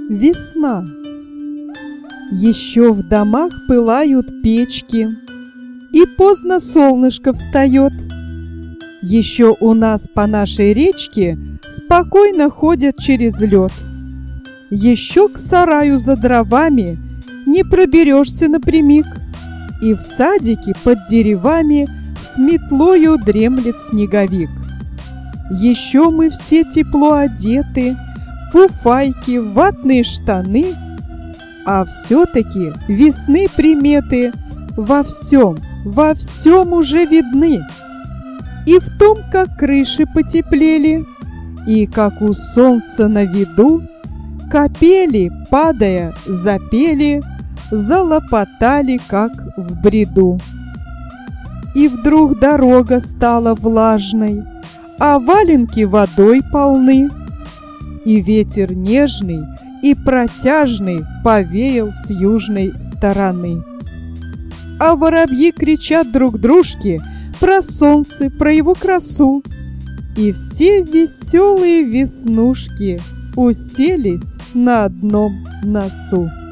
Весна. Еще в домах пылают печки, и поздно солнышко встает. Еще у нас по нашей речке спокойно ходят через лед. Еще к сараю за дровами не проберешься напрямик, и в садике под деревами с метлою дремлет снеговик. Еще мы все тепло одеты, фуфайки, ватные штаны, а все-таки весны приметы во всем уже видны. И в том, как крыши потеплели, и как у солнца на виду капели, падая, запели, залопотали, как в бреду. И вдруг дорога стала влажной, а валенки водой полны, и ветер нежный и протяжный повеял с южной стороны. А воробьи кричат друг дружке про солнце, про его красу, и все веселые веснушки уселись на одном носу.